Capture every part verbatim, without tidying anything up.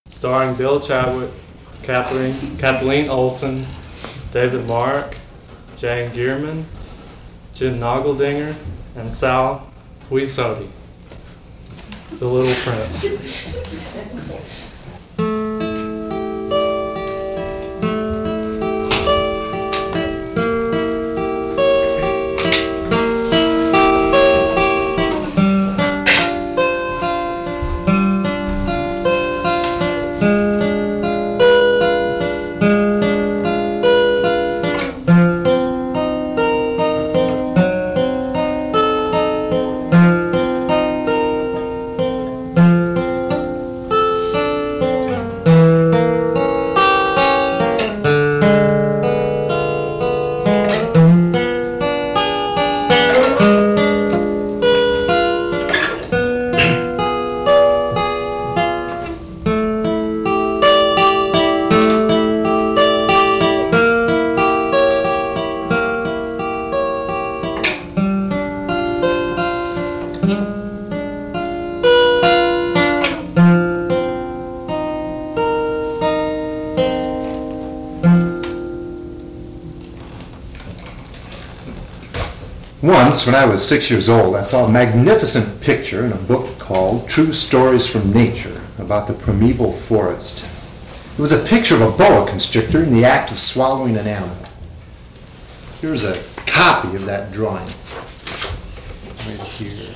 starring Bill Chadwick, Kathleen, Kathleen Olsen, David Mark, Jane Gearman, Jim Noggledinger, and Sal Huisodi, The Little Prince. Once, when I was six years old, I saw a magnificent picture in a book called True Stories from Nature about the primeval forest. It was a picture of a boa constrictor in the act of swallowing an animal. Here's a copy of that drawing. Right here.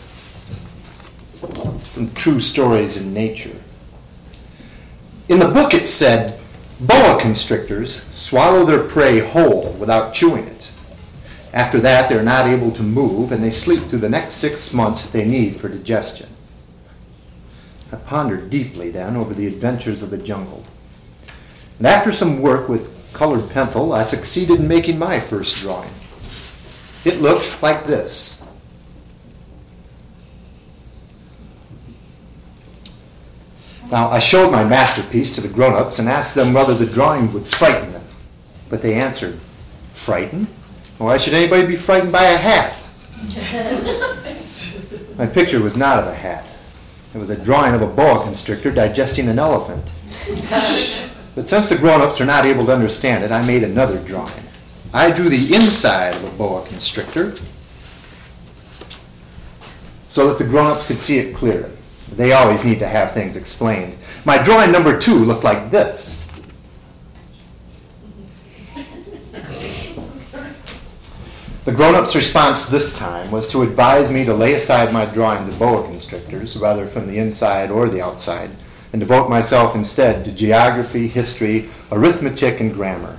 It's from True Stories in Nature. In the book it said, boa constrictors swallow their prey whole without chewing it. After that, they're not able to move, and they sleep through the next six months that they need for digestion. I pondered deeply then over the adventures of the jungle. And after some work with colored pencil, I succeeded in making my first drawing. It looked like this. Now, I showed my masterpiece to the grown-ups and asked them whether the drawing would frighten them. But they answered, frighten? Why should anybody be frightened by a hat? My picture was not of a hat. It was a drawing of a boa constrictor digesting an elephant. But since the grown-ups are not able to understand it, I made another drawing. I drew the inside of a boa constrictor so that the grown-ups could see it clearly. They always need to have things explained. My drawing number two looked like this. The grown-up's response this time was to advise me to lay aside my drawings of boa constrictors, rather from the inside or the outside, and devote myself instead to geography, history, arithmetic, and grammar.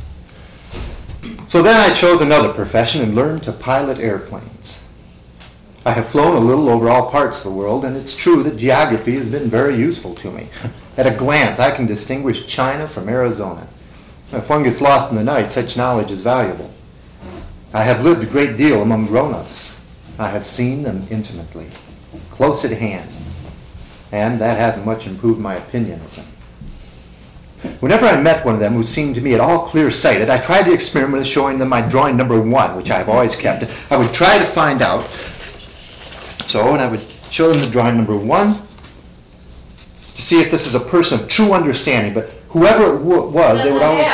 So then I chose another profession and learned to pilot airplanes. I have flown a little over all parts of the world, and it's true that geography has been very useful to me. At a glance, I can distinguish China from Arizona. If one gets lost in the night, such knowledge is valuable. I have lived a great deal among grown-ups. I have seen them intimately, close at hand, and that hasn't much improved my opinion of them. Whenever I met one of them who seemed to me at all clear-sighted, I tried the experiment of showing them my drawing number one, which I have always kept. I would try to find out, so, and I would show them the drawing number one to see if this is a person of true understanding, but whoever it w- was, they would always...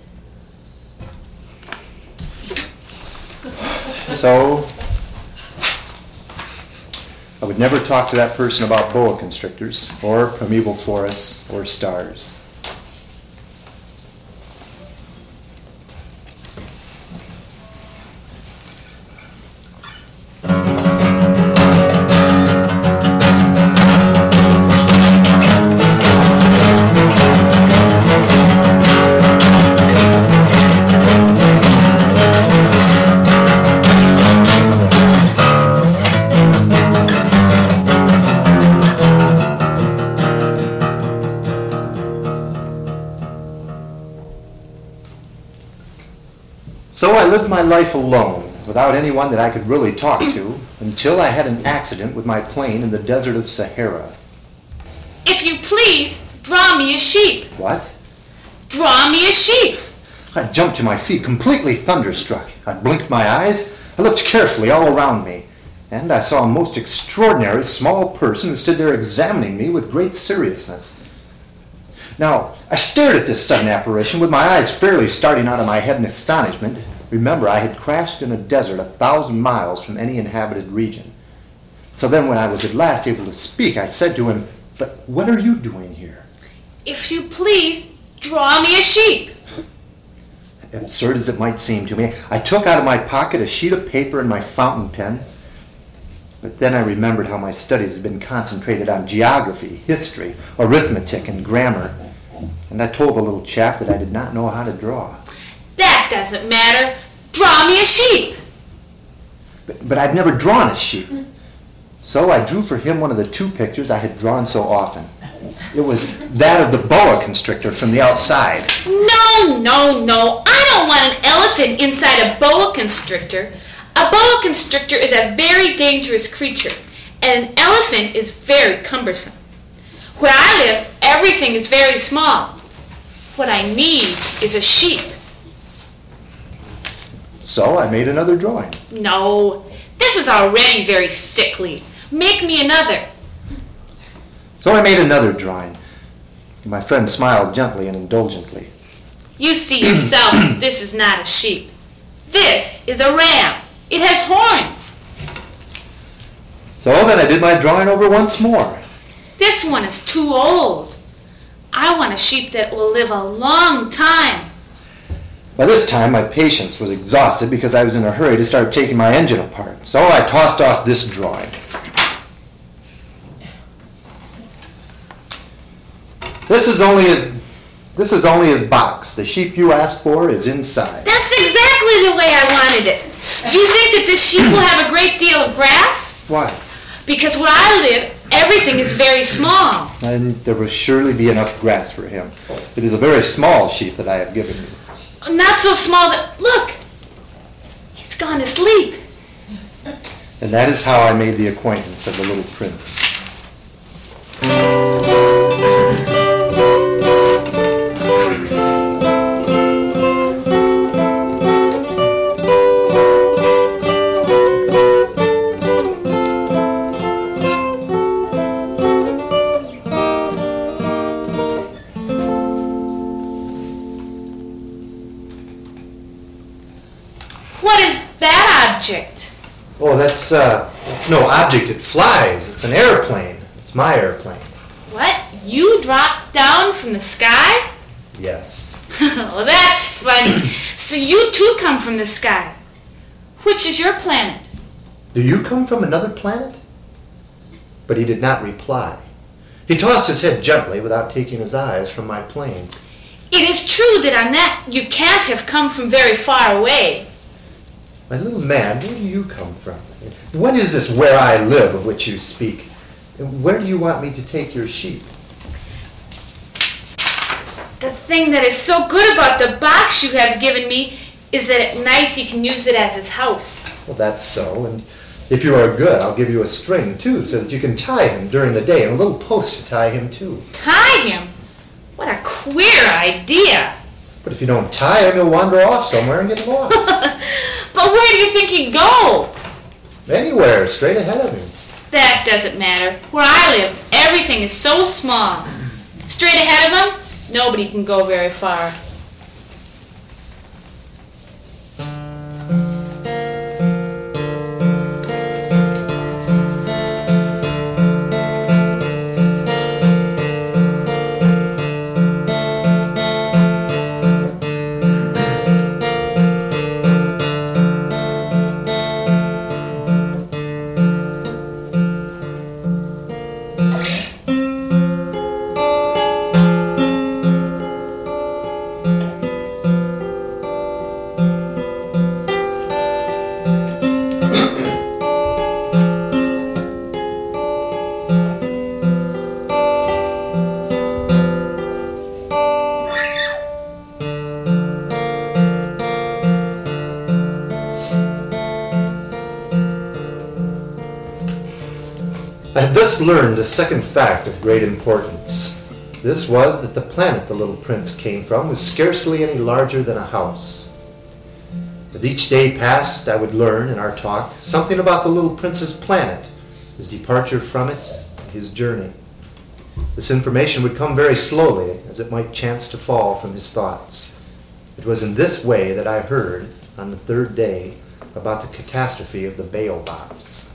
So, I would never talk to that person about boa constrictors, or primeval forests, or stars. So I lived my life alone, without anyone that I could really talk to, until I had an accident with my plane in the desert of Sahara. If you please, draw me a sheep. What? Draw me a sheep. I jumped to my feet, completely thunderstruck. I blinked my eyes. I looked carefully all around me, and I saw a most extraordinary small person who stood there examining me with great seriousness. Now, I stared at this sudden apparition with my eyes fairly starting out of my head in astonishment. Remember, I had crashed in a desert a thousand miles from any inhabited region. So then when I was at last able to speak, I said to him, "But what are you doing here?" If you please, draw me a sheep. Absurd as it might seem to me, I took out of my pocket a sheet of paper and my fountain pen. But then I remembered how my studies had been concentrated on geography, history, arithmetic, and grammar. And I told the little chap that I did not know how to draw. That doesn't matter. Draw me a sheep. But, but I'd never drawn a sheep. So I drew for him one of the two pictures I had drawn so often. It was that of the boa constrictor from the outside. No, no, no. I don't want an elephant inside a boa constrictor. A boa constrictor is a very dangerous creature, and an elephant is very cumbersome. Where I live, everything is very small. What I need is a sheep. So I made another drawing. No, this is already very sickly. Make me another. So I made another drawing. My friend smiled gently and indulgently. You see yourself, this is not a sheep. This is a ram. It has horns. So then I did my drawing over once more. This one is too old. I want a sheep that will live a long time. By this time, my patience was exhausted because I was in a hurry to start taking my engine apart. So I tossed off this drawing. This is only his, this is only his box. The sheep you asked for is inside. That's exactly the way I wanted it. Do you think that this sheep will have a great deal of grass? Why? Because where I live, everything is very small. And there will surely be enough grass for him. It is a very small sheep that I have given you. Not so small that, look, he's gone to sleep. And that is how I made the acquaintance of the little prince. What is that object? Oh, that's, uh, it's no object. It flies. It's an airplane. It's my airplane. What? You dropped down from the sky? Yes. Well, that's funny. So you too come from the sky. Which is your planet? Do you come from another planet? But he did not reply. He tossed his head gently without taking his eyes from my plane. It is true that on that you can't have come from very far away. My little man, where do you come from? What is this where I live of which you speak? And where do you want me to take your sheep? The thing that is so good about the box you have given me is that at night he can use it as his house. Well, that's so, and if you are good, I'll give you a string, too, so that you can tie him during the day, and a little post to tie him to. Tie him? What a queer idea. But if you don't tie him, he'll wander off somewhere and get lost. But where do you think he'd go? Anywhere, straight ahead of him. That doesn't matter. Where I live, everything is so small. Straight ahead of him, nobody can go very far. I had thus learned a second fact of great importance. This was that the planet the little prince came from was scarcely any larger than a house. As each day passed, I would learn in our talk something about the little prince's planet, his departure from it, and his journey. This information would come very slowly, as it might chance to fall from his thoughts. It was in this way that I heard, on the third day, about the catastrophe of the baobabs.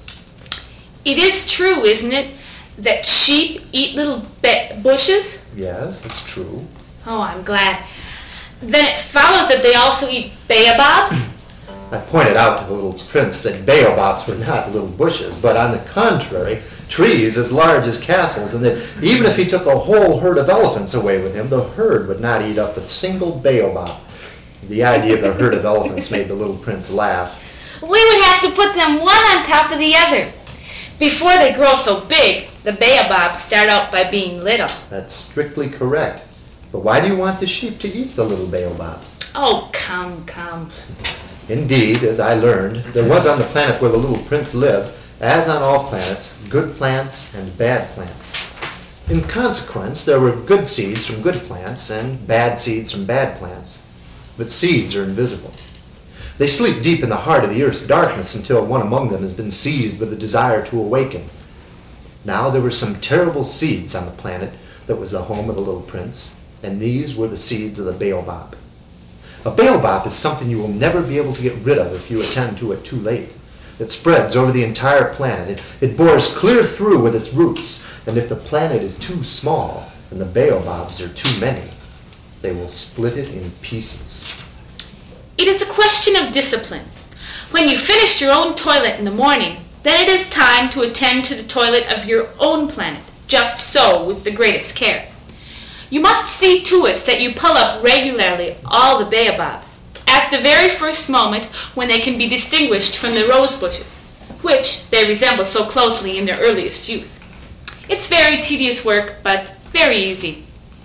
It is true, isn't it, that sheep eat little ba- bushes? Yes, it's true. Oh, I'm glad. Then it follows that they also eat baobabs? I pointed out to the little prince that baobabs were not little bushes, but on the contrary, trees as large as castles, and that even if he took a whole herd of elephants away with him, the herd would not eat up a single baobab. The idea of a herd of elephants made the little prince laugh. We would have to put them one on top of the other. Before they grow so big, the baobabs start out by being little. That's strictly correct. But why do you want the sheep to eat the little baobabs? Oh, come, come. Indeed, as I learned, there was on the planet where the little prince lived, as on all planets, good plants and bad plants. In consequence, there were good seeds from good plants and bad seeds from bad plants. But seeds are invisible. They sleep deep in the heart of the earth's darkness until one among them has been seized with a desire to awaken. Now there were some terrible seeds on the planet that was the home of the little prince, and these were the seeds of the baobab. A baobab is something you will never be able to get rid of if you attend to it too late. It spreads over the entire planet. It, it bores clear through with its roots, and if the planet is too small and the baobabs are too many, they will split it in pieces. It is a question of discipline. When you finished your own toilet in the morning, then it is time to attend to the toilet of your own planet, just so, with the greatest care. You must see to it that you pull up regularly all the baobabs, at the very first moment when they can be distinguished from the rose bushes, which they resemble so closely in their earliest youth. It's very tedious work, but very easy.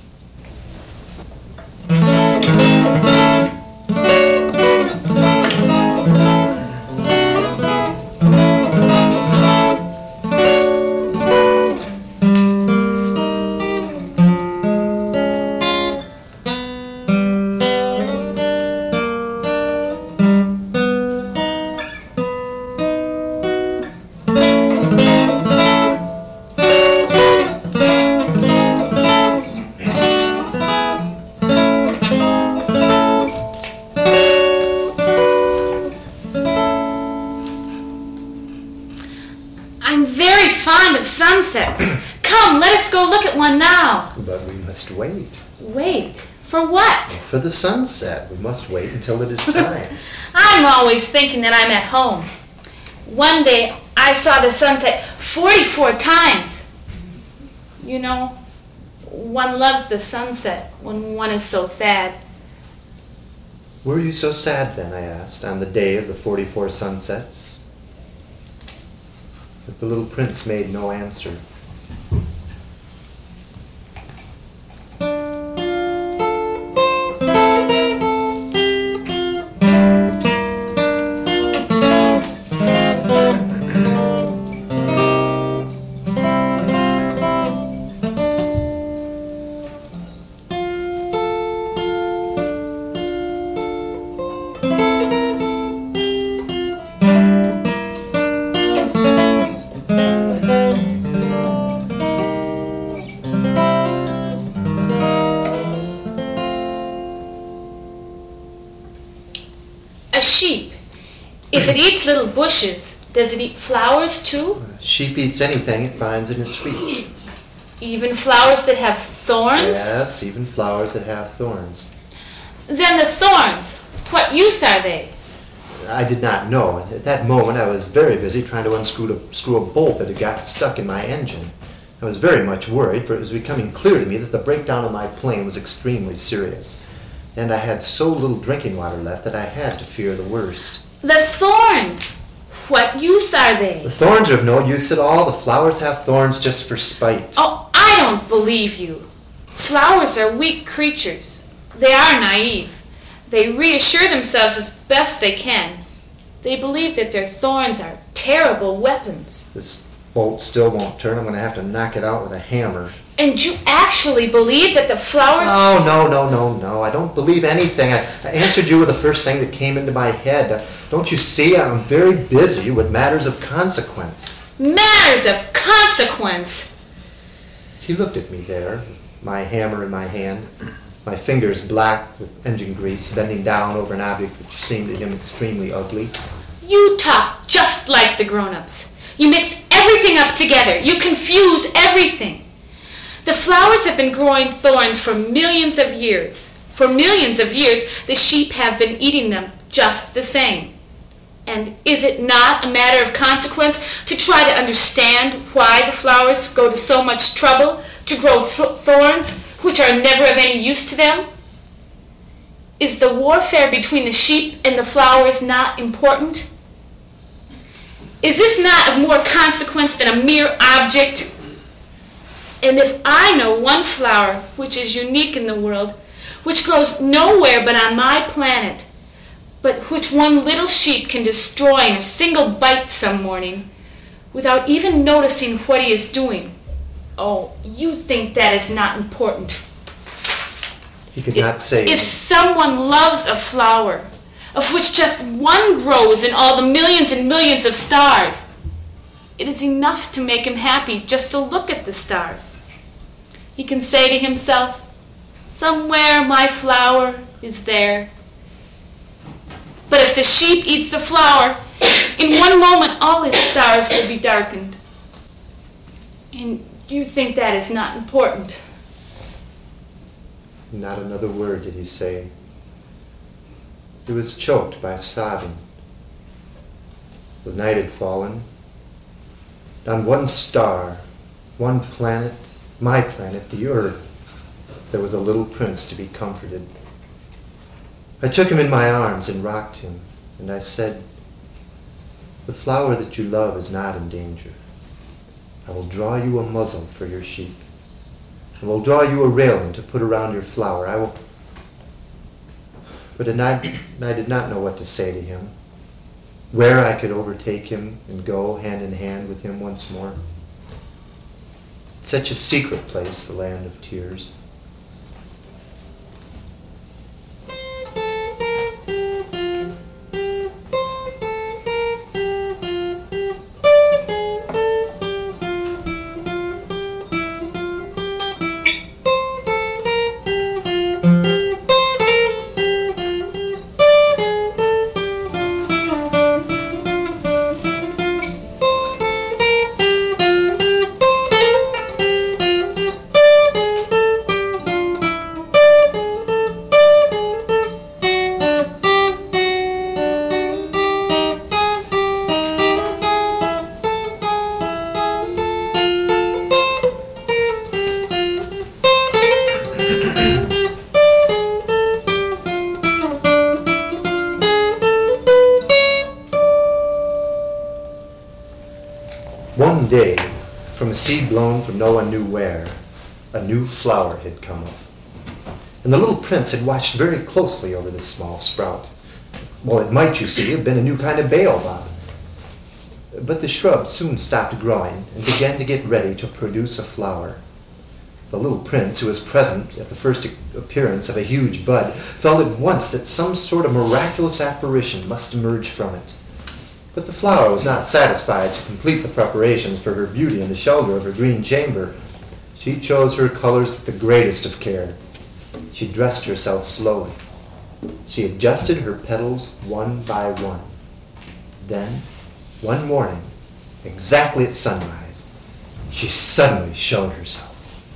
Sunsets. Come, let us go look at one now. But we must wait. Wait? For what? For the sunset. We must wait until it is time. I'm always thinking that I'm at home. One day I saw the sunset forty-four times. You know, one loves the sunset when one is so sad. Were you so sad then, I asked, on the day of the forty-four sunsets? But the little prince made no answer. A sheep, if it eats little bushes, does it eat flowers too? A sheep eats anything it finds in its reach. Even flowers that have thorns? Yes, even flowers that have thorns. Then the thorns, what use are they? I did not know. At that moment I was very busy trying to unscrew a, screw a bolt that had got stuck in my engine. I was very much worried, for it was becoming clear to me that the breakdown of my plane was extremely serious. And I had so little drinking water left that I had to fear the worst. The thorns, what use are they? The thorns are of no use at all. The flowers have thorns just for spite. Oh, I don't believe you. Flowers are weak creatures. They are naive. They reassure themselves as best they can. They believe that their thorns are terrible weapons. This bolt still won't turn. I'm going to have to knock it out with a hammer. And you actually believe that the flowers... No, no, no, no, no. I don't believe anything. I, I answered you with the first thing that came into my head. Uh, don't you see? I'm very busy with matters of consequence. Matters of consequence? He looked at me there, my hammer in my hand, my fingers black with engine grease, bending down over an object which seemed to him extremely ugly. You talk just like the grown-ups. You mix everything up together. You confuse everything. The flowers have been growing thorns for millions of years. For millions of years, the sheep have been eating them just the same. And is it not a matter of consequence to try to understand why the flowers go to so much trouble to grow th- thorns which are never of any use to them? Is the warfare between the sheep and the flowers not important? Is this not of more consequence than a mere object? And if I know one flower which is unique in the world, which grows nowhere but on my planet, but which one little sheep can destroy in a single bite some morning, without even noticing what he is doing, oh, you think that is not important. He could not say. If someone loves a flower, of which just one grows in all the millions and millions of stars, it is enough to make him happy just to look at the stars. He can say to himself, somewhere my flower is there. But if the sheep eats the flower, in one moment all his stars will be darkened. And you think that is not important. Not another word did he say. He was choked by sobbing. The night had fallen. On one star, one planet, my planet, the Earth, there was a little prince to be comforted. I took him in my arms and rocked him, and I said, the flower that you love is not in danger. I will draw you a muzzle for your sheep. I will draw you a railing to put around your flower. I will... But I, I did not know what to say to him, where I could overtake him and go hand in hand with him once more. Such a secret place, the land of tears. One day, from a seed blown from no one knew where, a new flower had come up. And the little prince had watched very closely over this small sprout. Well, it might, you see, have been a new kind of baobab. But the shrub soon stopped growing and began to get ready to produce a flower. The little prince, who was present at the first appearance of a huge bud, felt at once that some sort of miraculous apparition must emerge from it. But the flower was not satisfied to complete the preparations for her beauty in the shelter of her green chamber. She chose her colors with the greatest of care. She dressed herself slowly. She adjusted her petals one by one. Then, one morning, exactly at sunrise, she suddenly showed herself.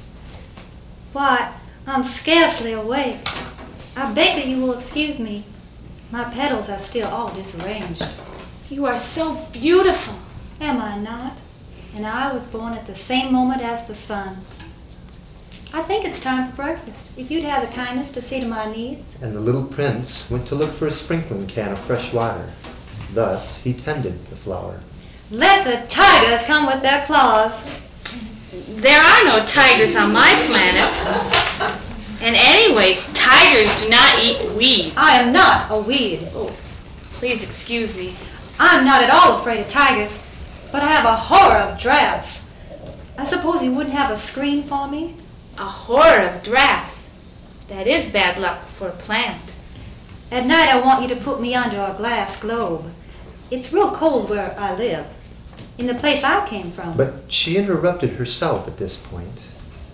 Why, I'm scarcely awake. I beg that you will excuse me. My petals are still all disarranged. You are so beautiful. Am I not? And I was born at the same moment as the sun. I think it's time for breakfast. If you'd have the kindness to see to my needs. And the little prince went to look for a sprinkling can of fresh water. Thus he tended the flower. Let the tigers come with their claws. There are no tigers on my planet. And anyway, tigers do not eat weeds. I am not a weed. Oh, please excuse me. I'm not at all afraid of tigers, but I have a horror of drafts. I suppose you wouldn't have a screen for me? A horror of drafts. That is bad luck for a plant. At night I want you to put me under a glass globe. It's real cold where I live, in the place I came from. But she interrupted herself at this point.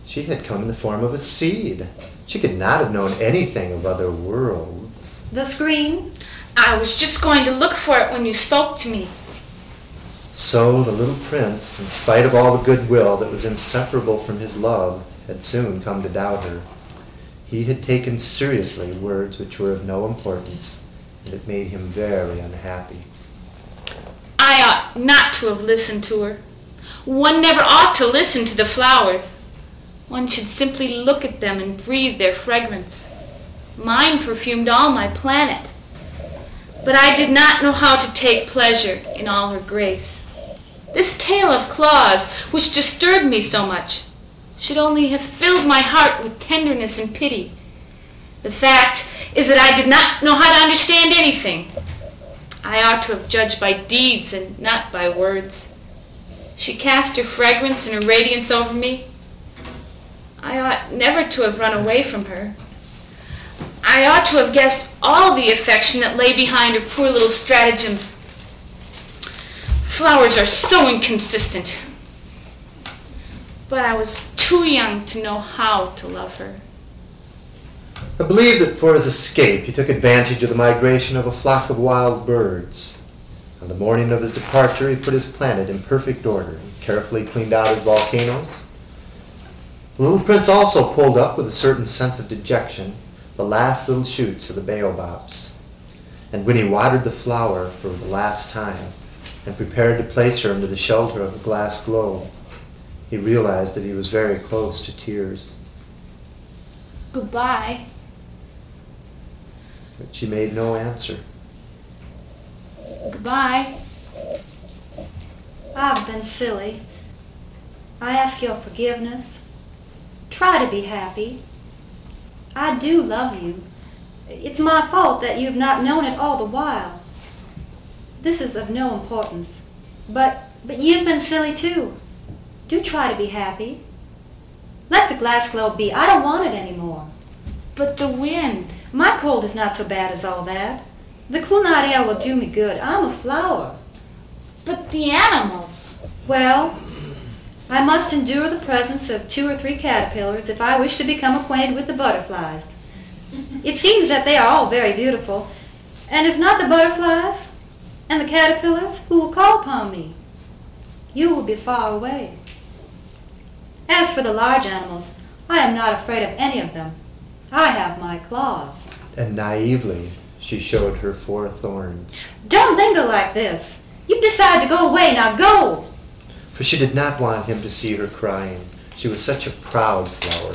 She had come in the form of a seed. She could not have known anything of other worlds. The screen? I was just going to look for it when you spoke to me. So the little prince, in spite of all the goodwill that was inseparable from his love, had soon come to doubt her. He had taken seriously words which were of no importance, and it made him very unhappy. I ought not to have listened to her. One never ought to listen to the flowers. One should simply look at them and breathe their fragrance. Mine perfumed all my planet. But I did not know how to take pleasure in all her grace. This tale of Claus, which disturbed me so much, should only have filled my heart with tenderness and pity. The fact is that I did not know how to understand anything. I ought to have judged by deeds and not by words. She cast her fragrance and her radiance over me. I ought never to have run away from her. I ought to have guessed all the affection that lay behind her poor little stratagems. Flowers are so inconsistent. But I was too young to know how to love her. I believe that for his escape he took advantage of the migration of a flock of wild birds. On the morning of his departure he put his planet in perfect order and carefully cleaned out his volcanoes. The little prince also pulled up with a certain sense of dejection the last little shoots of the baobabs. And when he watered the flower for the last time and prepared to place her under the shelter of a glass globe, he realized that he was very close to tears. Goodbye. But she made no answer. Goodbye. I've been silly. I ask your forgiveness. Try to be happy. I do love you. It's my fault that you've not known it all the while. This is of no importance. But, but you've been silly too. Do try to be happy. Let the glass globe be. I don't want it anymore. But the wind. My cold is not so bad as all that. The cool night air will do me good. I'm a flower. But the animals. Well, I must endure the presence of two or three caterpillars if I wish to become acquainted with the butterflies. It seems that they are all very beautiful, and if not the butterflies and the caterpillars, who will call upon me? You will be far away. As for the large animals, I am not afraid of any of them. I have my claws. And naively she showed her four thorns. Don't linger like this. You've decided to go away, now go! For she did not want him to see her crying. She was such a proud flower.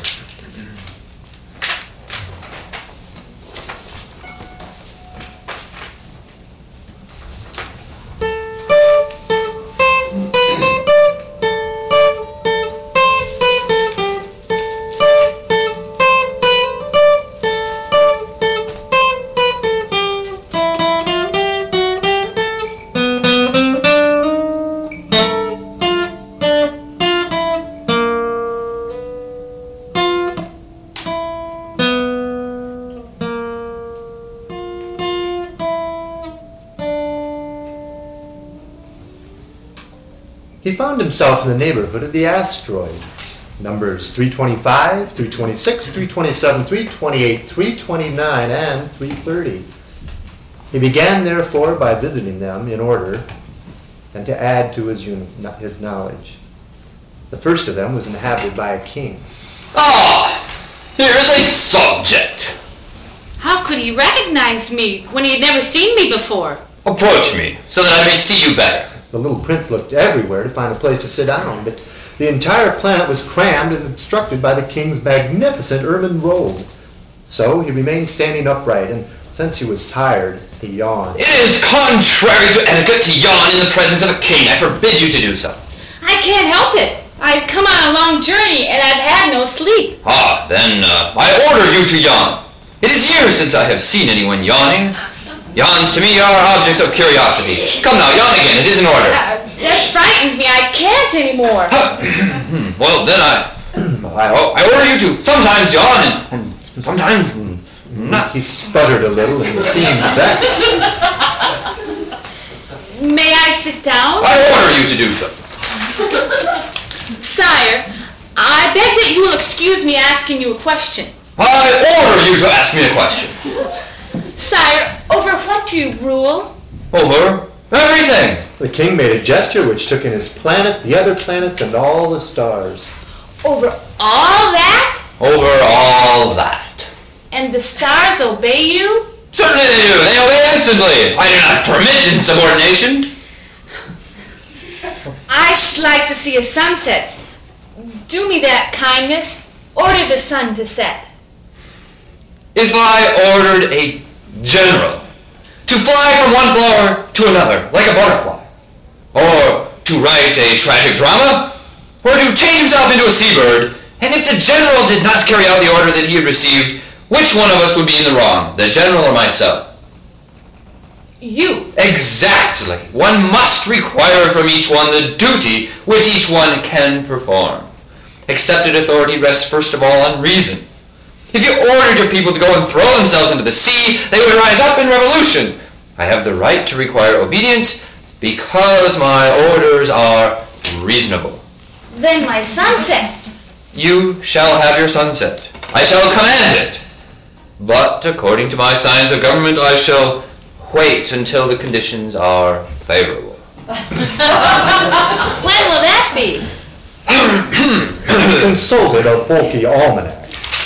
He found himself in the neighborhood of the asteroids. Numbers three twenty-five, three twenty-six, three twenty-seven, three twenty-eight, three twenty-nine, and three thirty. He began, therefore, by visiting them in order and to add to his, uni- his knowledge. The first of them was inhabited by a king. Ah! Here is a subject. How could he recognize me when he had never seen me before? Approach me, so that I may see you better. The little prince looked everywhere to find a place to sit down, but the entire planet was crammed and obstructed by the king's magnificent ermine robe. So he remained standing upright, and since he was tired, he yawned. It is contrary to etiquette to yawn in the presence of a king. I forbid you to do so. I can't help it. I've come on a long journey and I've had no sleep. Ah, then uh, I order you to yawn. It is years since I have seen anyone yawning. Yawns to me are objects of curiosity. Come now, yawn again. It is in order. Uh, that frightens me. I can't anymore. Well, then I, I, I order you to sometimes yawn and, and sometimes not. He sputtered a little and seemed vexed. May I sit down? I order you to do so. Sire, I beg that you will excuse me asking you a question. I order you to ask me a question. Sire, over what do you rule? Over everything. The king made a gesture which took in his planet, the other planets, and all the stars. Over all that? Over all that. And the stars obey you? Certainly they do. They obey instantly. I do not permit insubordination. I should like to see a sunset. Do me that kindness. Order the sun to set. If I ordered a general to fly from one flower to another like a butterfly, or to write a tragic drama, or to change himself into a seabird, and if the general did not carry out the order that he had received, which one of us would be in the wrong, the general or myself? You. Exactly. One must require from each one the duty which each one can perform. Accepted authority rests first of all on reason. If you ordered your people to go and throw themselves into the sea, they would rise up in revolution. I have the right to require obedience because my orders are reasonable. Then my sunset. You shall have your sunset. I shall command it. But according to my science of government, I shall wait until the conditions are favorable. When will that be? He consulted a bulky almanac.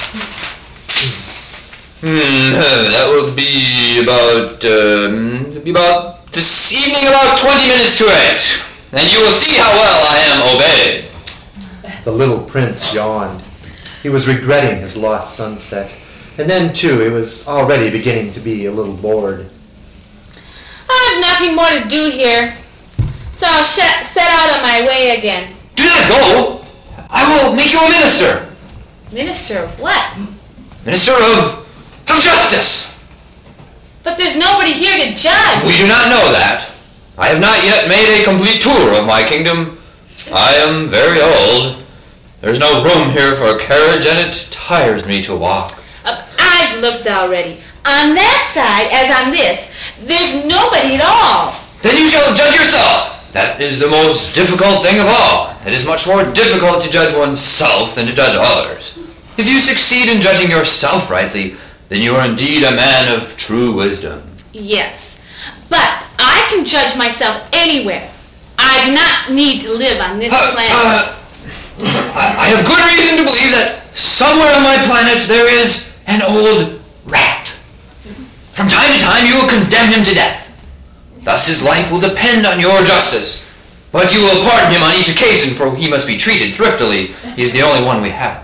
Hmm, that will be about, um, be about this evening, about twenty minutes to eight. And you will see how well I am obeyed. The little prince yawned. He was regretting his lost sunset. And then, too, he was already beginning to be a little bored. I have nothing more to do here, so I'll sh- set out on my way again. Do not go. I will make you a minister. Minister of what? Minister of, of justice. But there's nobody here to judge. We do not know that. I have not yet made a complete tour of my kingdom. I am very old. There's no room here for a carriage, and it tires me to walk. Uh, I've looked already. On that side, as on this, there's nobody at all. Then you shall judge yourself. That is the most difficult thing of all. It is much more difficult to judge oneself than to judge others. If you succeed in judging yourself rightly, then you are indeed a man of true wisdom. Yes, but I can judge myself anywhere. I do not need to live on this Uh, planet. uh, I I have good reason to believe that somewhere on my planet there is an old rat. From time to time you will condemn him to death. Thus his life will depend on your justice. But you will pardon him on each occasion, for he must be treated thriftily. He is the only one we have.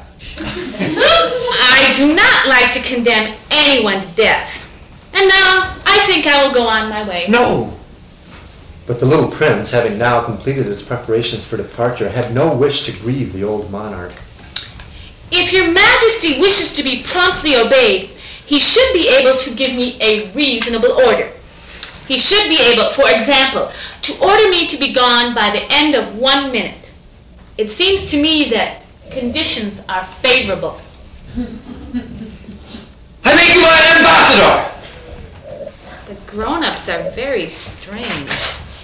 I do not like to condemn anyone to death. And now I think I will go on my way. No. But the little prince, having now completed his preparations for departure, had no wish to grieve the old monarch. If your majesty wishes to be promptly obeyed, he should be able to give me a reasonable order. He should be able, for example, to order me to be gone by the end of one minute. It seems to me that conditions are favorable. I make you my ambassador! The grown-ups are very strange.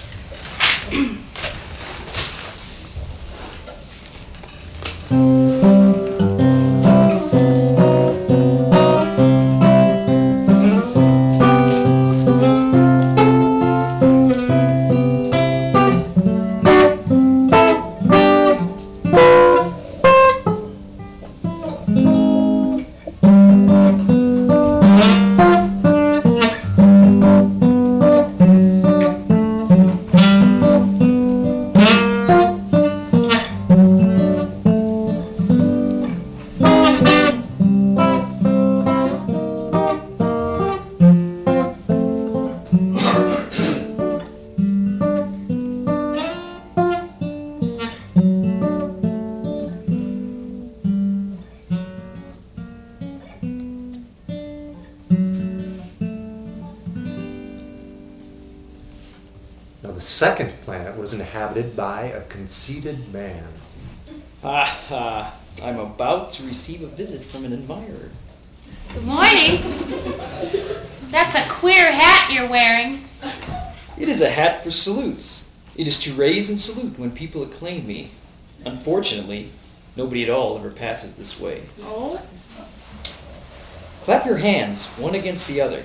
Now the second planet was inhabited by a conceited man. Ah, ah, I'm about to receive a visit from an admirer. Good morning. That's a queer hat you're wearing. It is a hat for salutes. It is to raise and salute when people acclaim me. Unfortunately, Nobody at all ever passes this way. Oh? Clap your hands, one against the other.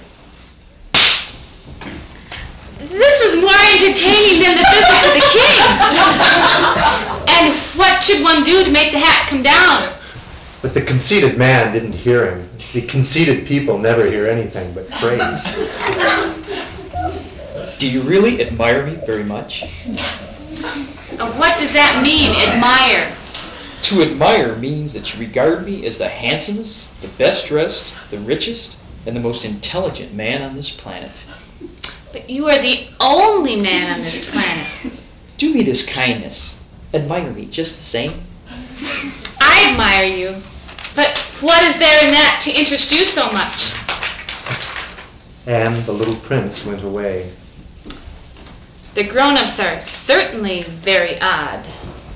This is more entertaining than the visit to the king. And what should one do to make the hat come down? But the conceited man didn't hear him. The conceited people never hear anything but praise. Do you really admire me very much? Uh, What does that mean, admire? To admire means that you regard me as the handsomest, the best dressed, the richest, and the most intelligent man on this planet. But you are the only man on this planet. Do me this kindness. Admire me just the same. I admire you. But what is there in that to interest you so much? And the little prince went away. The grown-ups are certainly very odd.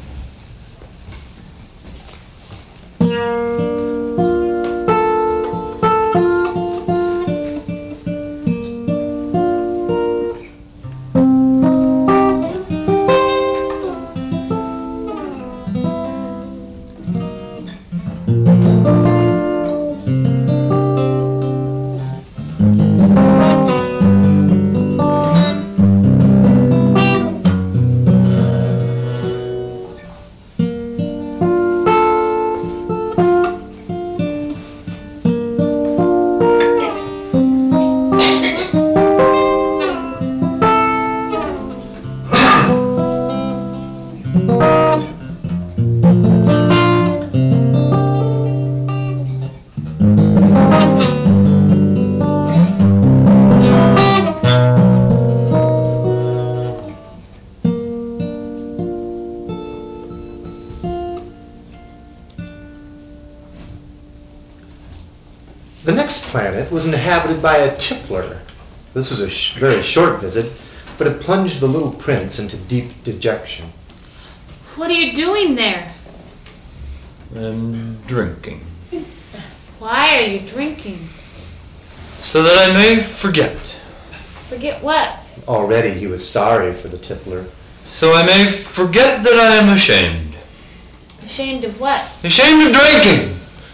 The next planet was inhabited by a tippler. This was a sh- very short visit, but it plunged the little prince into deep dejection. What are you doing there? I'm drinking. Why are you drinking? So that I may forget. Forget what? Already he was sorry for the tippler. So I may forget that I am ashamed. Ashamed of what? Ashamed of drinking!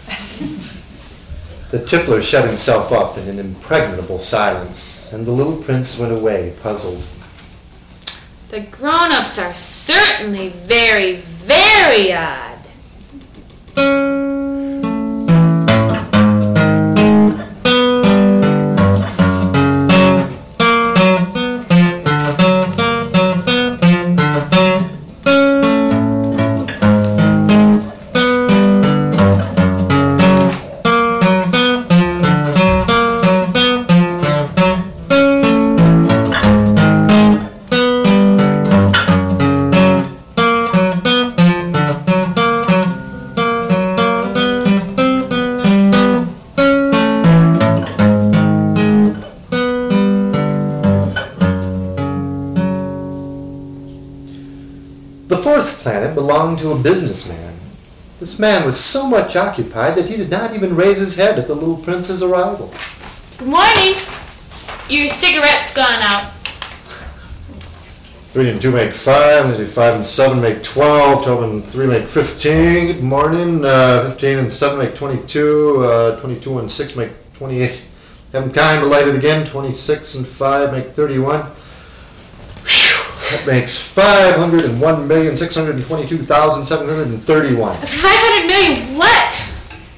The tippler shut himself up in an impregnable silence, and the little prince went away, puzzled. The grown-ups are certainly very, very odd. The fourth planet belonged to a businessman. This man was so much occupied that he did not even raise his head at the little prince's arrival. Good morning. Your cigarette's gone out. Three and two make five. Let's see, five and seven make twelve. Twelve and three make fifteen. Good morning. Uh, Fifteen and seven make twenty-two. Uh, Twenty-two and six make twenty-eight. Haven't kind of lighted again. Twenty-six and five make thirty-one. Whew. That makes five hundred and one million six hundred and twenty-two thousand seven hundred and thirty-one. five hundred million what?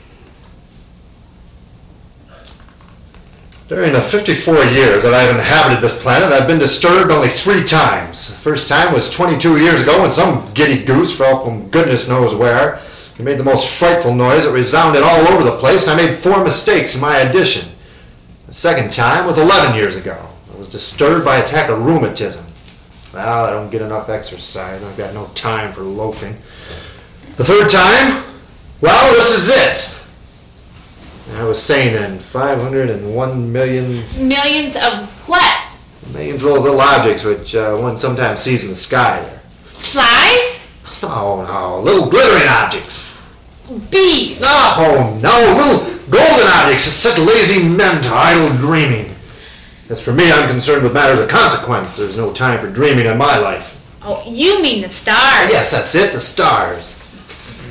During the fifty-four years that I've inhabited this planet, I've been disturbed only three times. The first time was twenty-two years ago when some giddy goose fell from goodness knows where. He made the most frightful noise that resounded all over the place, and I made four mistakes in my addition. The second time was eleven years ago. I was disturbed by an attack of rheumatism. Well, I don't get enough exercise. I've got no time for loafing. The third time, well, this is it. I was saying then, five hundred and one millions, Millions of what? millions of those little objects which uh, one sometimes sees in the sky there. Flies? No, no, little glittering objects. Bees? No, no, little golden objects that set lazy men to idle dreaming. As for me, I'm concerned with matters of consequence. There's no time for dreaming in my life. Oh, you mean the stars. Yes, that's it, the stars.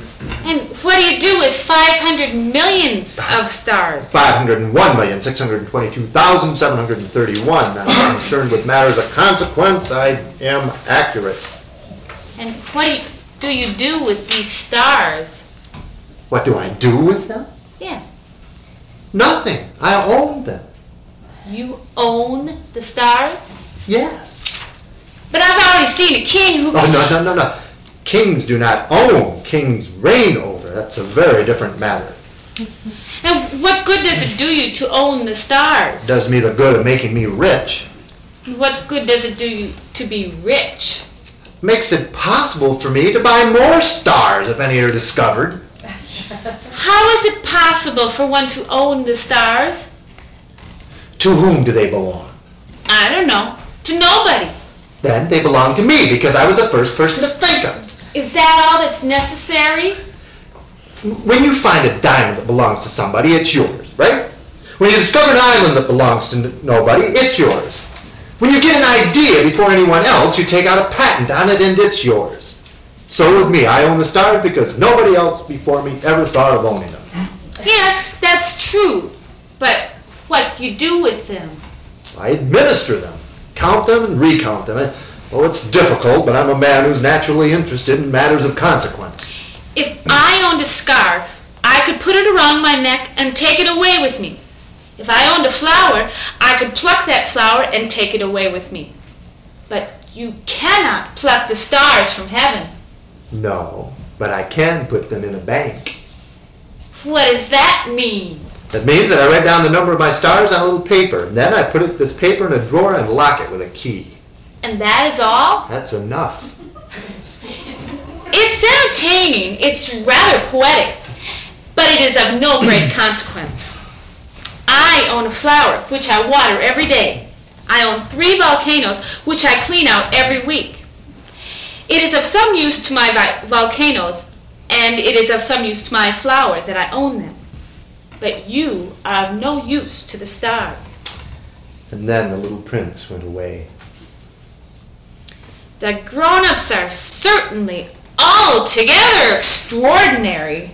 And what do you do with five hundred millions of stars? five hundred one million, six hundred twenty-two thousand, seven hundred thirty-one. I'm concerned with matters of consequence. I am accurate. And what do you, do you do with these stars? What do I do with them? Yeah. Nothing. I own them. You own the stars? Yes. But I've already seen a king who... Oh, no, no, no, no. Kings do not own. Kings reign over. That's a very different matter. And what good does it do you to own the stars? It does me the good of making me rich. What good does it do you to be rich? Makes it possible for me to buy more stars if any are discovered. How is it possible for one to own the stars? To whom do they belong? I don't know. To nobody. Then they belong to me because I was the first person to think of it. Is that all that's necessary? When you find a diamond that belongs to somebody, it's yours, right? When you discover an island that belongs to n- nobody, it's yours. When you get an idea before anyone else, you take out a patent on it and it's yours. So with me, I own the stars because nobody else before me ever thought of owning them. Yes, that's true. But what do you do with them? I administer them, count them and recount them. Oh, it's difficult, but I'm a man who's naturally interested in matters of consequence. If I owned a scarf, I could put it around my neck and take it away with me. If I owned a flower, I could pluck that flower and take it away with me. But you cannot pluck the stars from heaven. No, but I can put them in a bank. What does that mean? That means that I write down the number of my stars on a little paper, and then I put it, this paper in a drawer and lock it with a key. And that is all? That's enough. It's entertaining, it's rather poetic, but it is of no great consequence. I own a flower, which I water every day. I own three volcanoes, which I clean out every week. It is of some use to my vi- volcanoes, and it is of some use to my flower that I own them. But you are of no use to the stars. And then the little prince went away. The grown-ups are certainly altogether extraordinary.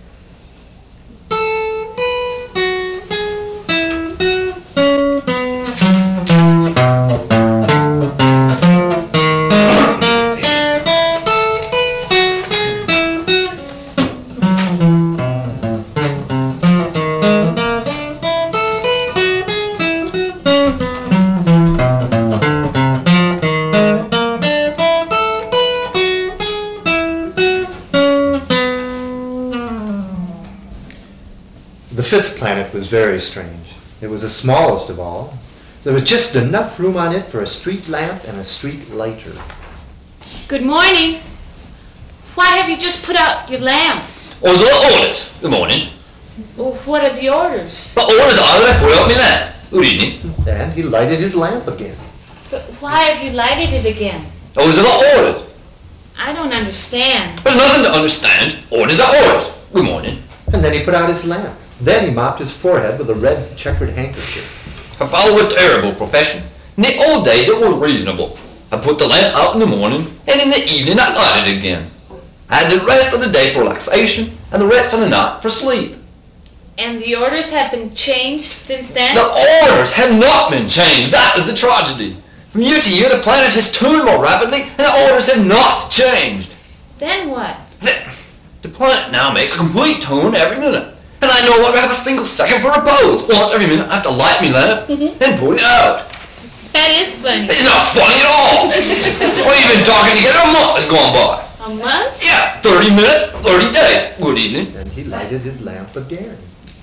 The fifth planet was very strange. It was the smallest of all. There was just enough room on it for a street lamp and a street lighter. Good morning. Why have you just put out your lamp? Oh, there's a lot of orders. Good morning. Well, what are the orders? But orders are that I put out my lamp. Good evening. And he lighted his lamp again. But why have you lighted it again? Oh, there's a lot of orders. I don't understand. There's nothing to understand. Orders are orders. Good morning. And then he put out his lamp. Then he mopped his forehead with a red checkered handkerchief. I follow a terrible profession. In the old days it was reasonable. I put the lamp out in the morning, and in the evening I light it again. I had the rest of the day for relaxation, and the rest of the night for sleep. And the orders have been changed since then? The orders have not been changed. That is the tragedy. From year to year the planet has turned more rapidly, and the orders have not changed. Then what? The, the planet now makes a complete turn every minute. And I no longer have a single second for repose. Once every minute I have to light my lamp and put it out. That is funny. It's not funny at all. We've been talking together, a month has gone by. A month? Yeah, thirty minutes, thirty days. Good evening. And he lighted his lamp again.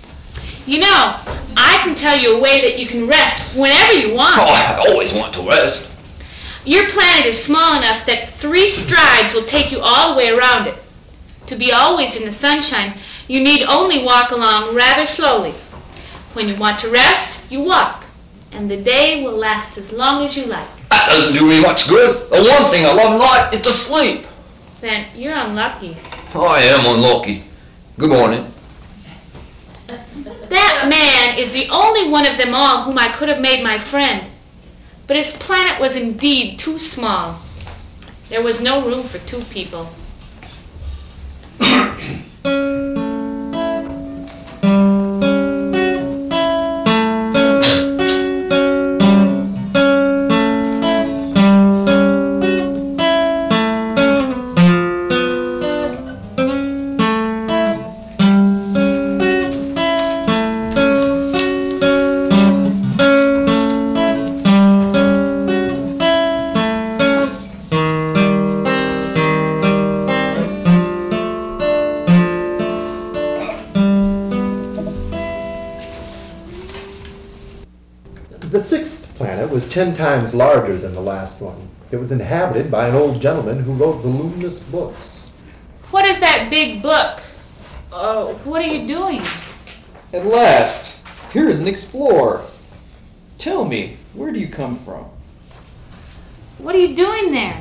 You know, I can tell you a way that you can rest whenever you want. Oh, I always want to rest. Your planet is small enough that three strides will take you all the way around it. To be always in the sunshine, you need only walk along rather slowly. When you want to rest, you walk, and the day will last as long as you like. That doesn't do me much good. The one thing I love in life is to sleep. Then you're unlucky. I am unlucky. Good morning. That man is the only one of them all whom I could have made my friend. But his planet was indeed too small. There was no room for two people. sixth planet was ten times larger than the last one. It was inhabited by an old gentleman who wrote voluminous books. What is that big book? Uh, what are you doing? At last, here is an explorer. Tell me, where do you come from? What are you doing there?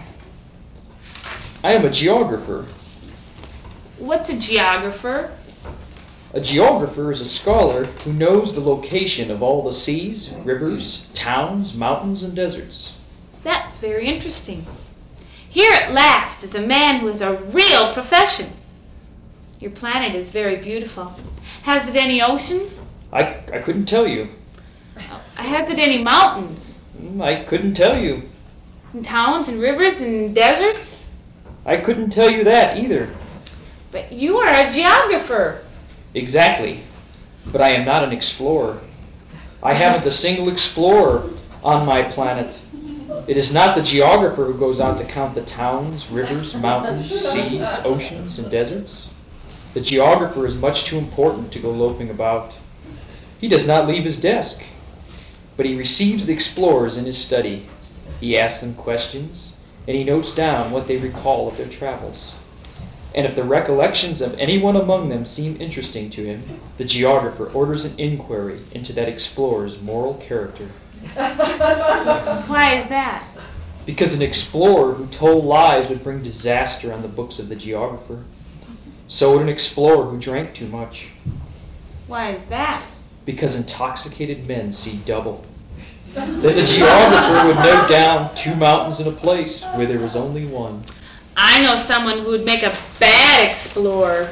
I am a geographer. What's a geographer? A geographer is a scholar who knows the location of all the seas, rivers, towns, mountains, and deserts. That's very interesting. Here at last is a man who has a real profession. Your planet is very beautiful. Has it any oceans? I, I couldn't tell you. Has it any mountains? Mm, I couldn't tell you. And towns and rivers and deserts? I couldn't tell you that either. But you are a geographer. Exactly. But I am not an explorer. I haven't a single explorer on my planet. It is not the geographer who goes out to count the towns, rivers, mountains, seas, oceans, and deserts. The geographer is much too important to go loafing about. He does not leave his desk, but he receives the explorers in his study. He asks them questions, and he notes down what they recall of their travels. And if the recollections of anyone among them seem interesting to him, the geographer orders an inquiry into that explorer's moral character. Why is that? Because an explorer who told lies would bring disaster on the books of the geographer. So would an explorer who drank too much. Why is that? Because intoxicated men see double. Then the geographer would note down two mountains in a place where there was only one. I know someone who would make a bad explorer.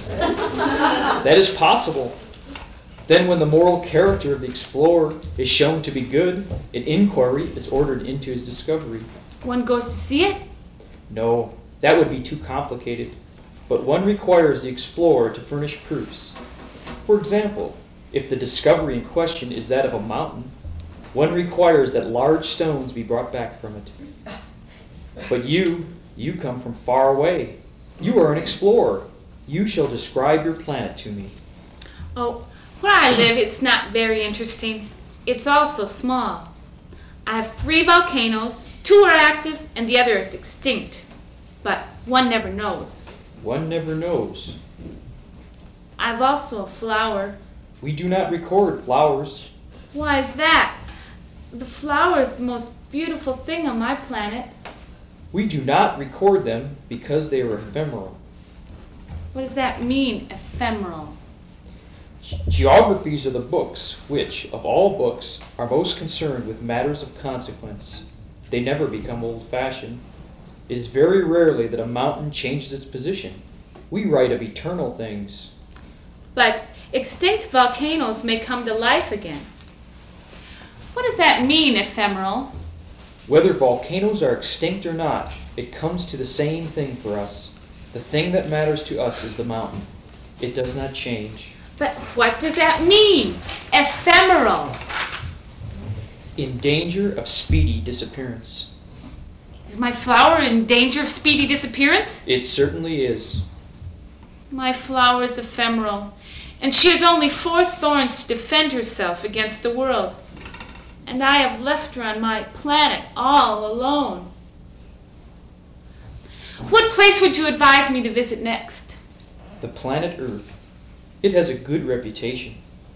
That is possible. Then when the moral character of the explorer is shown to be good, an inquiry is ordered into his discovery. One goes to see it? No, that would be too complicated. But one requires the explorer to furnish proofs. For example, if the discovery in question is that of a mountain, one requires that large stones be brought back from it. But you, you come from far away. You are an explorer. You shall describe your planet to me. Oh, where I live, it's not very interesting. It's also small. I have three volcanoes. Two are active, and the other is extinct. But one never knows. One never knows. I've also a flower. We do not record flowers. Why is that? The flower is the most beautiful thing on my planet. We do not record them because they are ephemeral. What does that mean, ephemeral? Geographies are the books which, of all books, are most concerned with matters of consequence. They never become old-fashioned. It is very rarely that a mountain changes its position. We write of eternal things. But extinct volcanoes may come to life again. What does that mean, ephemeral? Whether volcanoes are extinct or not, it comes to the same thing for us. The thing that matters to us is the mountain. It does not change. But what does that mean, ephemeral? In danger of speedy disappearance. Is my flower in danger of speedy disappearance? It certainly is. My flower is ephemeral, and she has only four thorns to defend herself against the world. And I have left her on my planet all alone. What place would you advise me to visit next? The planet Earth. It has a good reputation.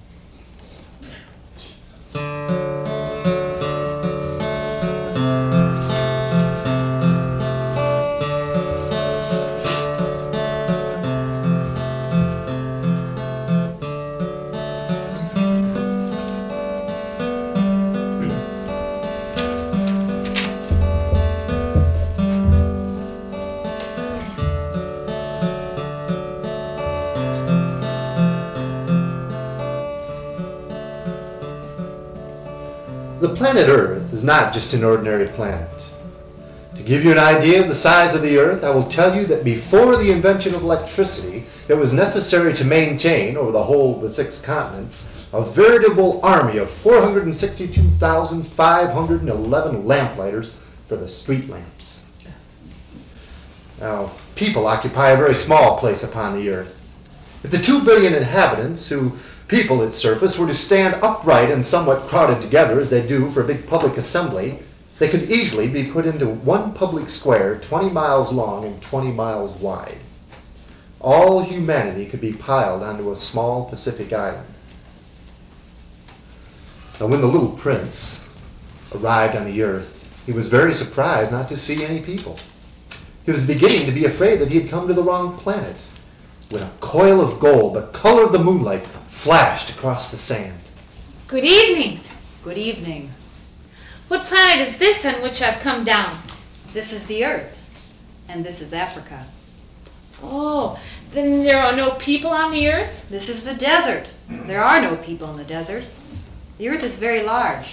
The planet Earth is not just an ordinary planet. To give you an idea of the size of the Earth, I will tell you that before the invention of electricity, it was necessary to maintain, over the whole of the six continents, a veritable army of four hundred sixty-two thousand five hundred eleven lamplighters for the street lamps. Now, people occupy a very small place upon the Earth. If the two billion inhabitants who People, its surface, were to stand upright and somewhat crowded together as they do for a big public assembly. They could easily be put into one public square twenty miles long and twenty miles wide. All humanity could be piled onto a small Pacific island. Now, when the little prince arrived on the earth, he was very surprised not to see any people. He was beginning to be afraid that he had come to the wrong planet, when a coil of gold, the color of the moonlight, flashed across the sand. Good evening. Good evening. What planet is this on which I've come down? This is the Earth, and this is Africa. Oh, then there are no people on the earth? This is the desert. There are no people in the desert. The Earth is very large.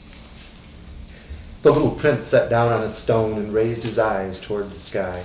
The little prince sat down on a stone and raised his eyes toward the sky.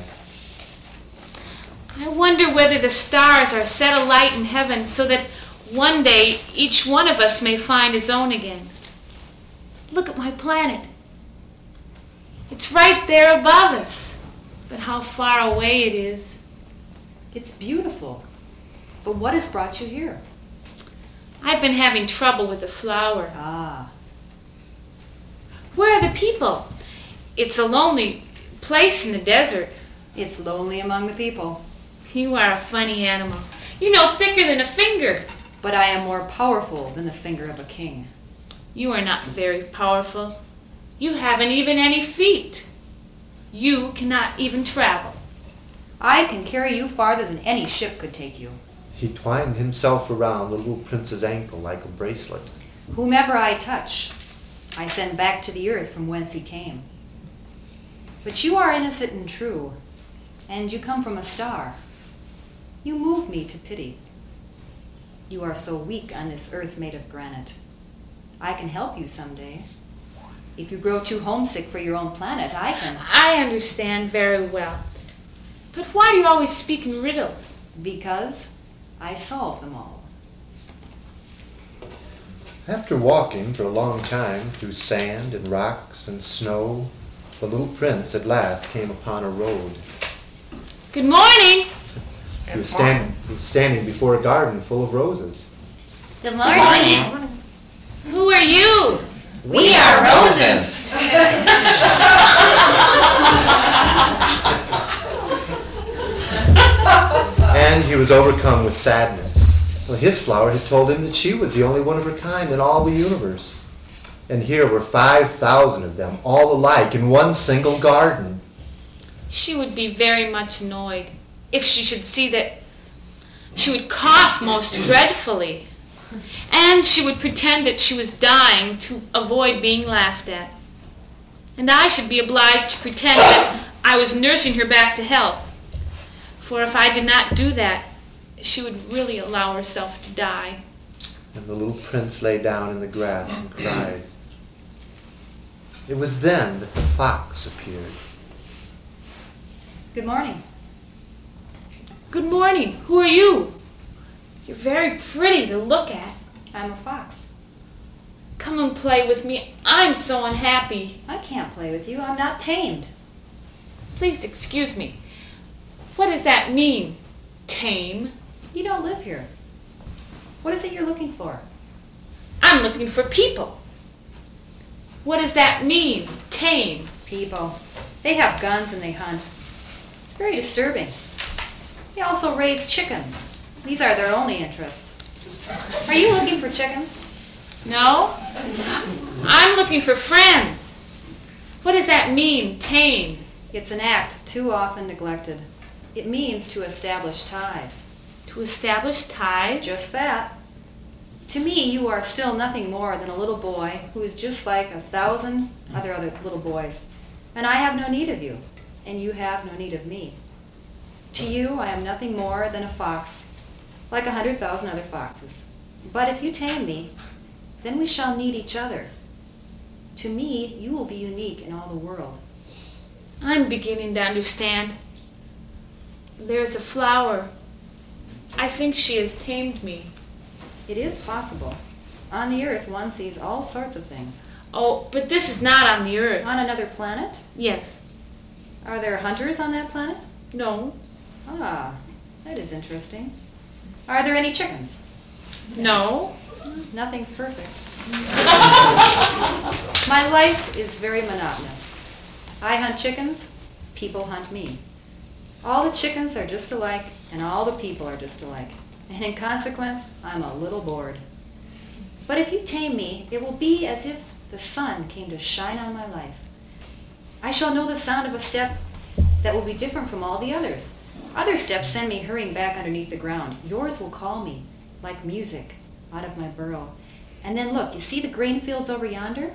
I wonder whether the stars are set alight in heaven so that one day each one of us may find his own again. Look at my planet. It's right there above us, but how far away it is. It's beautiful. But what has brought you here? I've been having trouble with the flower. Ah, Where are the people? It's a lonely place in the desert. it's lonely among the people. You are a funny animal. You know thicker than a finger. But I am more powerful than the finger of a king. You are not very powerful. You haven't even any feet. You cannot even travel. I can carry you farther than any ship could take you. He twined himself around the little prince's ankle like a bracelet. Whomever I touch, I send back to the earth from whence he came. But you are innocent and true, and you come from a star. You move me to pity. You are so weak on this earth made of granite. I can help you someday. If you grow too homesick for your own planet, I can. I understand very well. But why do you always speak in riddles? Because I solve them all. After walking for a long time through sand and rocks and snow, the little prince at last came upon a road. Good morning. He was, stand, he was standing before a garden full of roses. Good morning. Who are you? We are roses. And he was overcome with sadness. Well, his flower had told him that she was the only one of her kind in all the universe. And here were five thousand of them, all alike, in one single garden. She would be very much annoyed if she should see that. She would cough most dreadfully. And she would pretend that she was dying to avoid being laughed at. And I should be obliged to pretend that I was nursing her back to health. For if I did not do that, she would really allow herself to die. And the little prince lay down in the grass and cried. It was then that the fox appeared. Good morning. Good morning. Who are you? You're very pretty to look at. I'm a fox. Come and play with me. I'm so unhappy. I can't play with you. I'm not tamed. Please excuse me. What does that mean, tame? You don't live here. What is it you're looking for? I'm looking for people. What does that mean, tame? People. They have guns and they hunt. It's very disturbing. They also raise chickens. These are their only interests. Are you looking for chickens? No? I'm looking for friends. What does that mean, tame? It's an act too often neglected. It means to establish ties. To establish ties? Just that. To me, you are still nothing more than a little boy who is just like a thousand other other little boys. And I have no need of you, and you have no need of me. To you, I am nothing more than a fox, like a hundred thousand other foxes. But if you tame me, then we shall need each other. To me, you will be unique in all the world. I'm beginning to understand. There's a flower. I think she has tamed me. It is possible. On the earth, one sees all sorts of things. Oh, but this is not on the earth. On another planet? Yes. Are there hunters on that planet? No. Ah, that is interesting. Are there any chickens? No. Nothing's perfect. My life is very monotonous. I hunt chickens, people hunt me. All the chickens are just alike, and all the people are just alike. And in consequence, I'm a little bored. But if you tame me, it will be as if the sun came to shine on my life. I shall know the sound of a step that will be different from all the others. Other steps send me hurrying back underneath the ground. Yours will call me, like music, out of my burrow. And then look, you see the grain fields over yonder?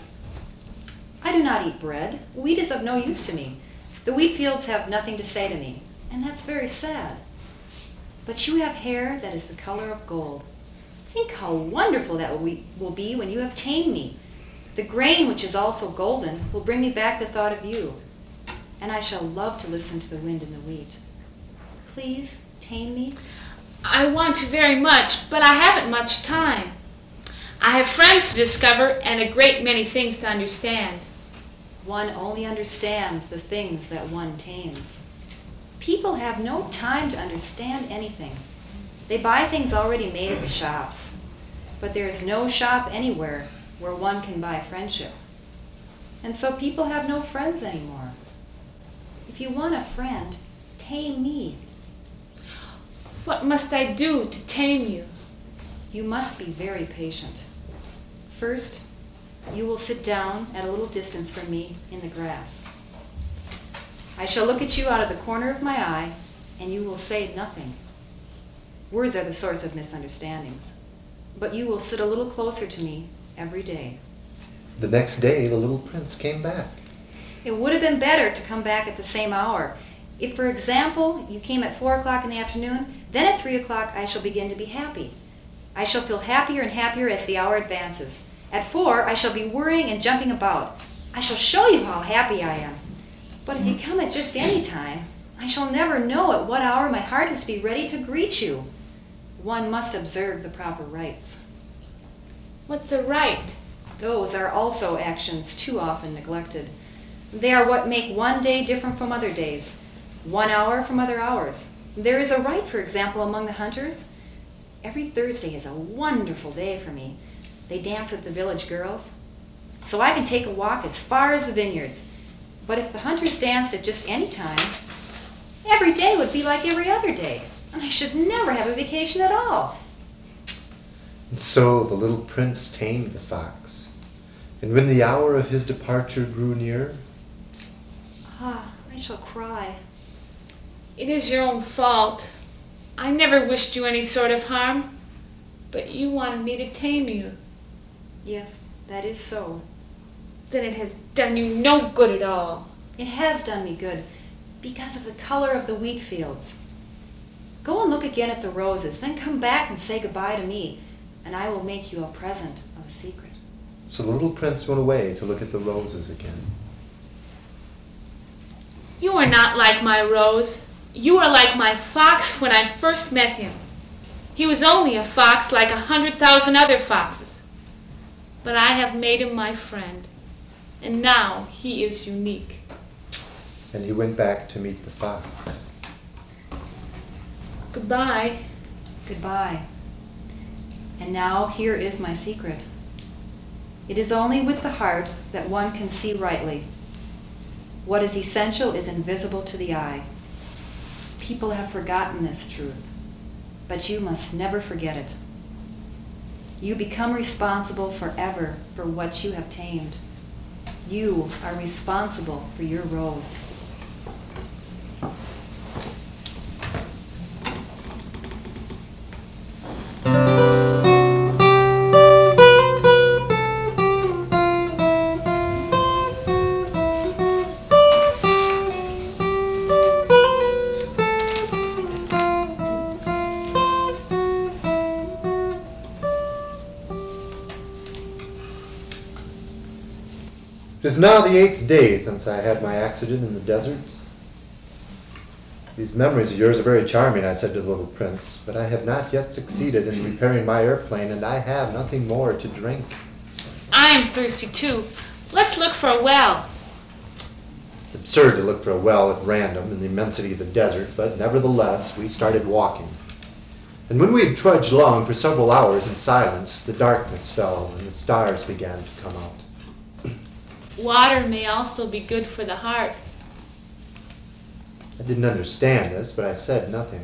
I do not eat bread. Wheat is of no use to me. The wheat fields have nothing to say to me, and that's very sad. But you have hair that is the color of gold. Think how wonderful that will be when you have tamed me. The grain, which is also golden, will bring me back the thought of you, and I shall love to listen to the wind in the wheat. Please, tame me. I want to very much, but I haven't much time. I have friends to discover and a great many things to understand. One only understands the things that one tames. People have no time to understand anything. They buy things already made at the shops. But there is no shop anywhere where one can buy friendship. And so people have no friends anymore. If you want a friend, tame me. What must I do to tame you? You must be very patient. First, you will sit down at a little distance from me in the grass. I shall look at you out of the corner of my eye, and you will say nothing. Words are the source of misunderstandings. But you will sit a little closer to me every day. The next day, the little prince came back. It would have been better to come back at the same hour. If, for example, you came at four o'clock in the afternoon, then at three o'clock I shall begin to be happy. I shall feel happier and happier as the hour advances. At four, I shall be worrying and jumping about. I shall show you how happy I am. But if you come at just any time, I shall never know at what hour my heart is to be ready to greet you. One must observe the proper rites. What's a right? Those are also actions too often neglected. They are what make one day different from other days, one hour from other hours. There is a rite, for example, among the hunters. Every Thursday is a wonderful day for me. They dance with the village girls, so I can take a walk as far as the vineyards. But if the hunters danced at just any time, every day would be like every other day, and I should never have a vacation at all. And so the little prince tamed the fox. And when the hour of his departure grew near, Ah, I shall cry. It is your own fault. I never wished you any sort of harm, but you wanted me to tame you. Yes, that is so. Then it has done you no good at all. It has done me good because of the color of the wheat fields. Go and look again at the roses, then come back and say goodbye to me, and I will make you a present of a secret. so the little prince went away to look at the roses again. You are not like my Rose. You are like my fox when I first met him. He was only a fox like a hundred thousand other foxes. But I have made him my friend, and now he is unique. And he went back to meet the fox. Goodbye. Goodbye. And now here is my secret. It is only with the heart that one can see rightly. What is essential is invisible to the eye. People have forgotten this truth, but you must never forget it. You become responsible forever for what you have tamed. You are responsible for your rose. It is now the eighth day since I had my accident in the desert. These memories of yours are very charming, I said to the little prince, but I have not yet succeeded in repairing my airplane, and I have nothing more to drink. I am thirsty too. Let's look for a well. It's absurd to look for a well at random in the immensity of the desert, but nevertheless, we started walking. And when we had trudged along for several hours in silence, the darkness fell and the stars began to come out. Water may also be good for the heart. I didn't understand this, but I said nothing.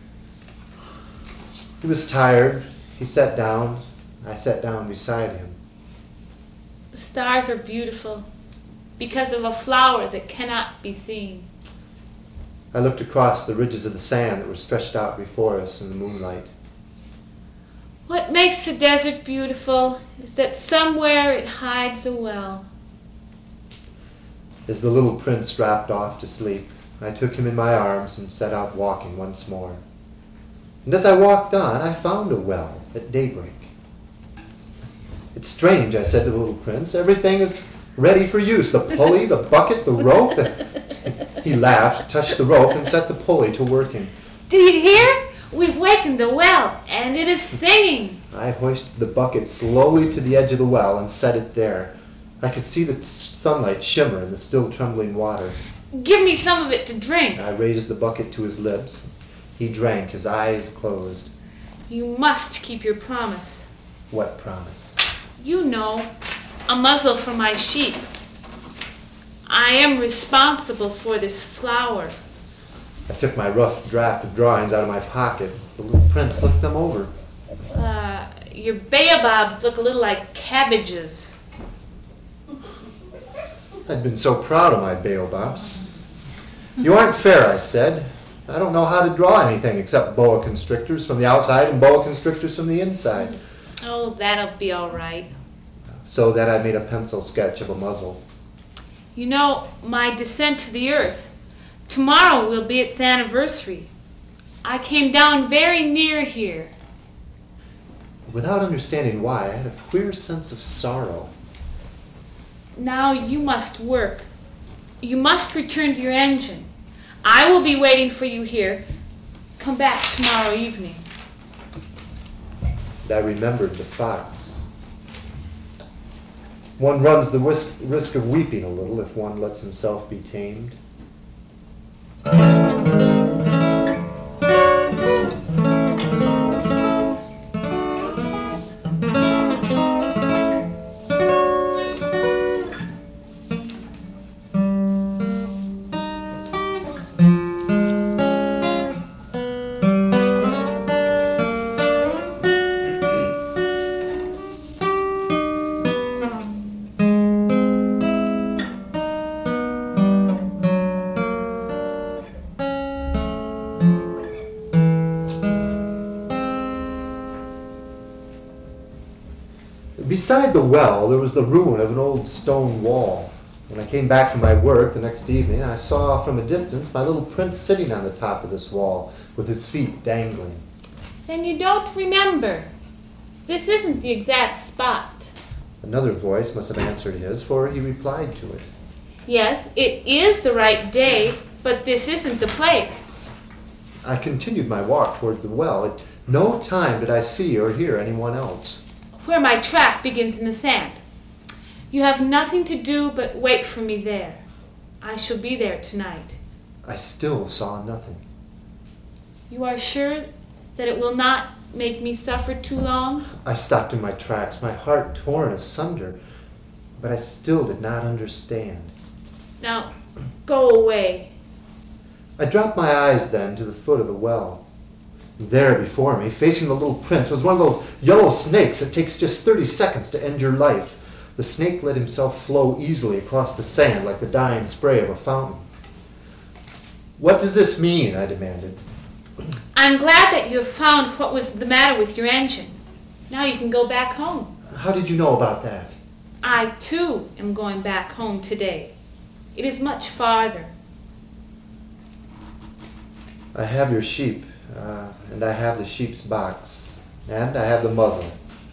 He was tired. He sat down. I sat down beside him. The stars are beautiful because of a flower that cannot be seen. I looked across the ridges of the sand that were stretched out before us in the moonlight. What makes the desert beautiful is that somewhere it hides a well. As the little prince dropped off to sleep, I took him in my arms and set out walking once more. And as I walked on, I found a well at daybreak. It's strange, I said to the little prince. Everything is ready for use. The pulley, the bucket, the rope. He laughed, touched the rope, and set the pulley to working. Do you hear? We've wakened the well, and it is singing. I hoisted the bucket slowly to the edge of the well and set it there. I could see the sunlight shimmer in the still trembling water. Give me some of it to drink. I raised the bucket to his lips. He drank, his eyes closed. You must keep your promise. What promise? You know, a muzzle for my sheep. I am responsible for this flower. I took my rough draft of drawings out of my pocket. The little prince looked them over. Uh, your baobabs look a little like cabbages. I'd been so proud of my baobabs. You aren't fair, I said. I don't know how to draw anything except boa constrictors from the outside and boa constrictors from the inside. Oh, that'll be all right. So that I made a pencil sketch of a muzzle. You know, my descent to the earth. Tomorrow will be its anniversary. I came down very near here. Without understanding why, I had a queer sense of sorrow. Now you must work. You must return to your engine. I will be waiting for you here. Come back tomorrow evening. And I remembered the fox. One runs the risk, risk of weeping a little if one lets himself be tamed. Beside the well, there was the ruin of an old stone wall. When I came back from my work the next evening, I saw from a distance my little prince sitting on the top of this wall with his feet dangling. Then you don't remember. This isn't the exact spot. Another voice must have answered his, for he replied to it. Yes, it is the right day, but this isn't the place. I continued my walk towards the well. At no time did I see or hear anyone else. Where my track begins in the sand. You have nothing to do but wait for me there. I shall be there tonight. I still saw nothing. You are sure that it will not make me suffer too long? I stopped in my tracks, my heart torn asunder, but I still did not understand. Now, go away. I dropped my eyes then to the foot of the well. There before me, facing the little prince, was one of those yellow snakes that takes just thirty seconds to end your life. The snake let himself flow easily across the sand like the dying spray of a fountain. What does this mean? I demanded. I'm glad that you have found what was the matter with your engine. Now you can go back home. How did you know about that? I, too, am going back home today. It is much farther. I have your sheep, uh, and I have the sheep's box, and I have the muzzle.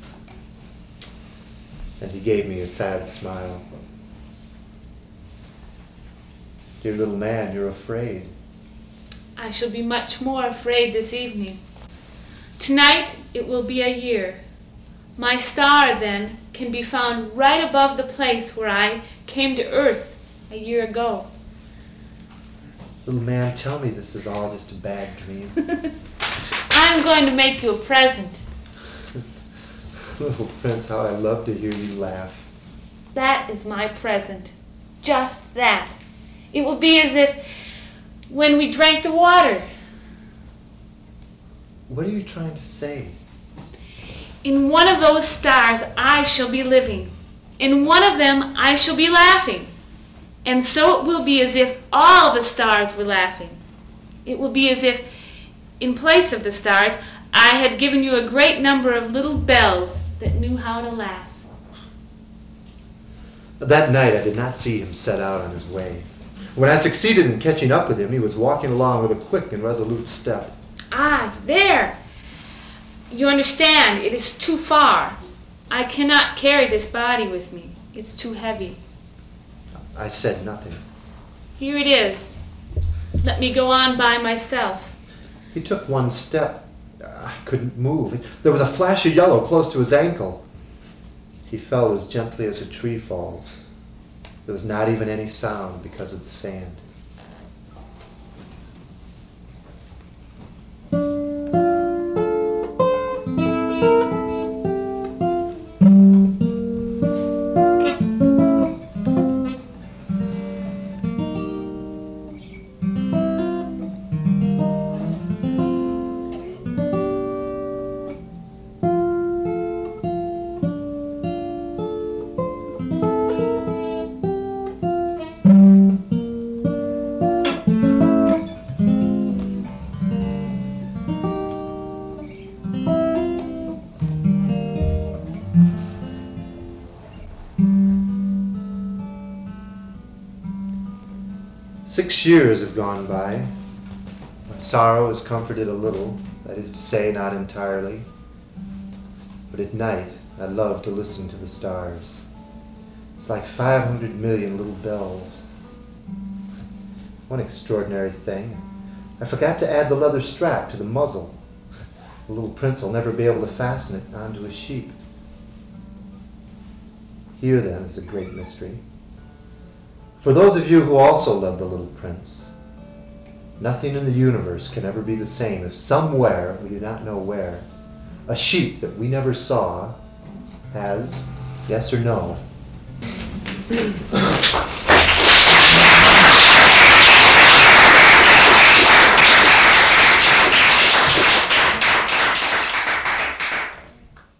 And he gave me a sad smile. Dear little man, you're afraid. I shall be much more afraid this evening. Tonight it will be a year. My star, then, can be found right above the place where I came to earth a year ago. Little man, tell me this is all just a bad dream. I'm going to make you a present. Little prince, how I love to hear you laugh. That is my present. Just that. It will be as if when we drank the water. What are you trying to say? In one of those stars I shall be living. In one of them I shall be laughing. And so it will be as if all the stars were laughing. It will be as if, in place of the stars, I had given you a great number of little bells that knew how to laugh. That night I did not see him set out on his way. When I succeeded in catching up with him, he was walking along with a quick and resolute step. Ah, there. You understand, it is too far. I cannot carry this body with me. It's too heavy. I said nothing. Here it is. Let me go on by myself. He took one step. I couldn't move. There was a flash of yellow close to his ankle. He fell as gently as a tree falls. There was not even any sound because of the sand. Six years have gone by. My sorrow is comforted a little, that is to say, not entirely. But at night, I love to listen to the stars. It's like five hundred million little bells. One extraordinary thing, I forgot to add the leather strap to the muzzle. The little prince will never be able to fasten it onto his sheep. Here, then, is a great mystery. For those of you who also love the Little Prince, nothing in the universe can ever be the same if somewhere, we do not know where, a sheep that we never saw has, yes or no,